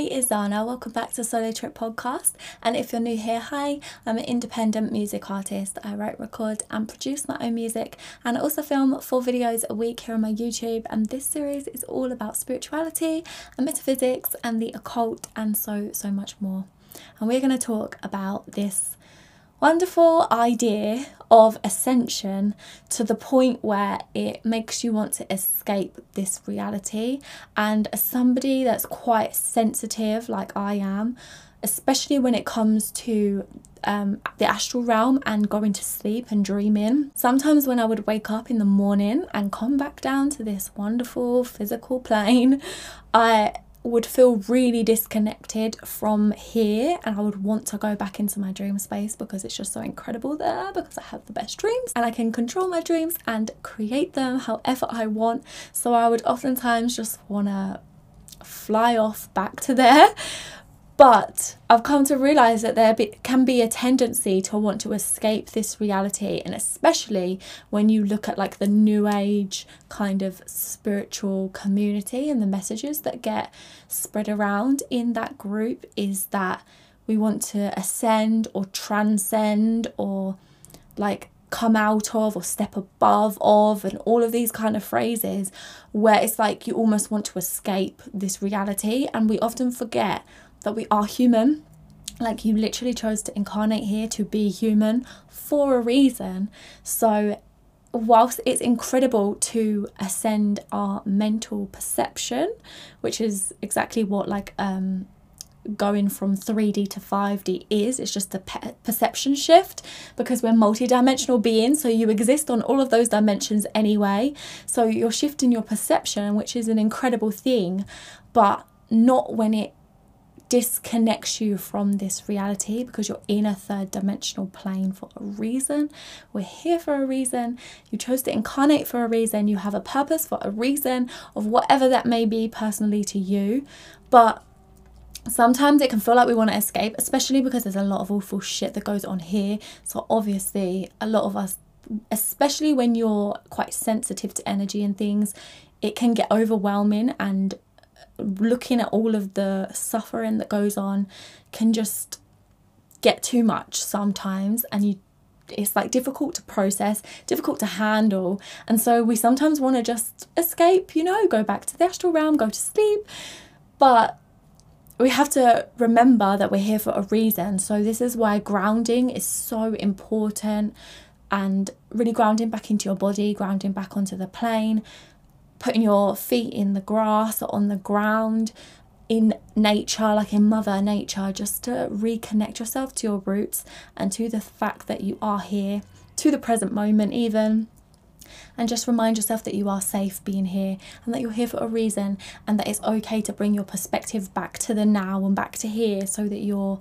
it's Zana. Welcome back to Solo Trip Podcast. And if you're new here, hi, I'm an independent music artist. I write, record and produce my own music, and I also film 4 videos a week here on my YouTube. And this series is all about spirituality and metaphysics and the occult and so much more. And we're going to talk about this wonderful idea of ascension to the point where it makes you want to escape this reality. And as somebody that's quite sensitive like I am, especially when it comes to the astral realm and going to sleep and dreaming, sometimes when I would wake up in the morning and come back down to this wonderful physical plane, I would feel really disconnected from here, and I would want to go back into my dream space because it's just so incredible there, because I have the best dreams and I can control my dreams and create them however I want. So I would oftentimes just want to fly off back to there. But I've come to realise that there can be a tendency to want to escape this reality, and especially when you look at like the new age kind of spiritual community and the messages that get spread around in that group is that we want to ascend or transcend or like come out of or step above of, and all of these kind of phrases where it's like you almost want to escape this reality. And we often forget that we are human. Like, you literally chose to incarnate here to be human for a reason. So whilst it's incredible to ascend our mental perception, which is exactly what like going from 3D to 5D is, it's just a perception shift, because we're multi-dimensional beings, so you exist on all of those dimensions anyway. So you're shifting your perception, which is an incredible thing, but not when it disconnects you from this reality, because you're in a 3rd dimensional plane for a reason. We're here for a reason. You chose to incarnate for a reason. You have a purpose for a reason, of whatever that may be personally to you. But sometimes it can feel like we want to escape, especially because there's a lot of awful shit that goes on here. So obviously a lot of us, especially when you're quite sensitive to energy and things, it can get overwhelming, and looking at all of the suffering that goes on can just get too much sometimes, and it's like difficult to process, difficult to handle. And so we sometimes want to just escape, you know, go back to the astral realm, go to sleep. But we have to remember that we're here for a reason. So this is why grounding is so important, and really grounding back into your body, grounding back onto the plane, putting your feet in the grass or on the ground, in nature, like in Mother Nature, just to reconnect yourself to your roots and to the fact that you are here, to the present moment even. And just remind yourself that you are safe being here, and that you're here for a reason, and that it's okay to bring your perspective back to the now and back to here, so that you're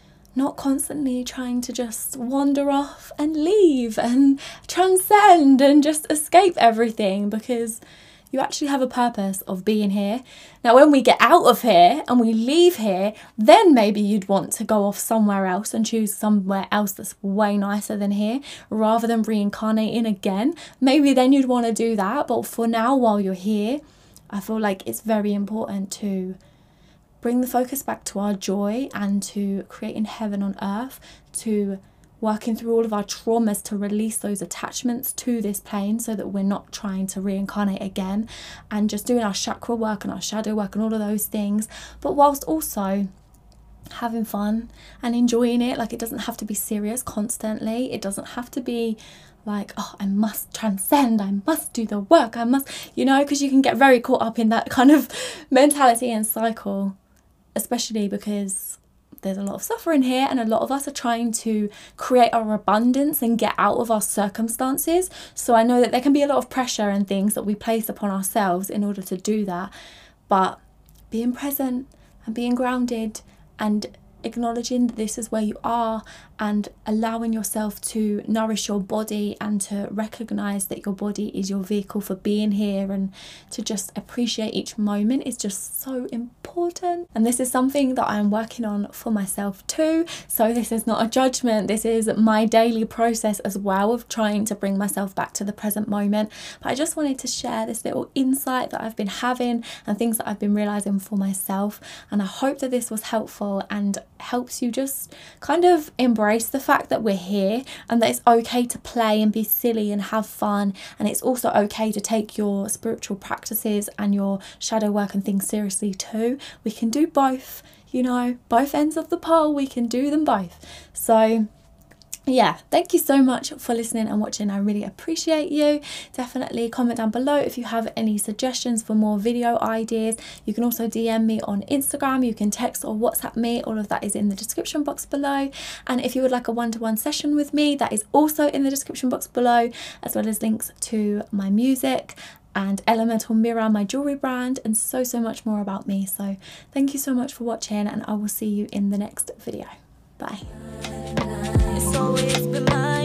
not constantly trying to just wander off and leave and transcend and just escape everything, because you actually have a purpose of being here. Now, when we get out of here and we leave here, then maybe you'd want to go off somewhere else and choose somewhere else that's way nicer than here, rather than reincarnating again. Maybe then you'd want to do that. But for now, while you're here, I feel like it's very important to bring the focus back to our joy and to creating heaven on earth, to working through all of our traumas to release those attachments to this plane, so that we're not trying to reincarnate again, and just doing our chakra work and our shadow work and all of those things, but whilst also having fun and enjoying it. Like, it doesn't have to be serious constantly. It doesn't have to be like, oh, I must transcend, I must do the work, I must, you know, because you can get very caught up in that kind of mentality and cycle, especially because there's a lot of suffering here, and a lot of us are trying to create our abundance and get out of our circumstances. So I know that there can be a lot of pressure and things that we place upon ourselves in order to do that. But being present and being grounded and acknowledging that this is where you are, and allowing yourself to nourish your body and to recognize that your body is your vehicle for being here, and to just appreciate each moment is just so important. And this is something that I'm working on for myself too, so this is not a judgment, this is my daily process as well of trying to bring myself back to the present moment. But I just wanted to share this little insight that I've been having and things that I've been realizing for myself, and I hope that this was helpful and helps you just kind of embrace the fact that we're here and that it's okay to play and be silly and have fun, and it's also okay to take your spiritual practices and your shadow work and things seriously too. We can do both, you know, both ends of the pole, we can do them both. So yeah, thank you so much for listening and watching. I really appreciate you. Definitely comment down below if you have any suggestions for more video ideas. You can also DM me on Instagram, you can text or WhatsApp me, all of that is in the description box below. And if you would like a one-to-one session with me, that is also in the description box below, as well as links to my music and Elemental Mirror, my jewelry brand, and so much more about me. So thank you so much for watching, and I will see you in the next video. Bye. It's always been mine.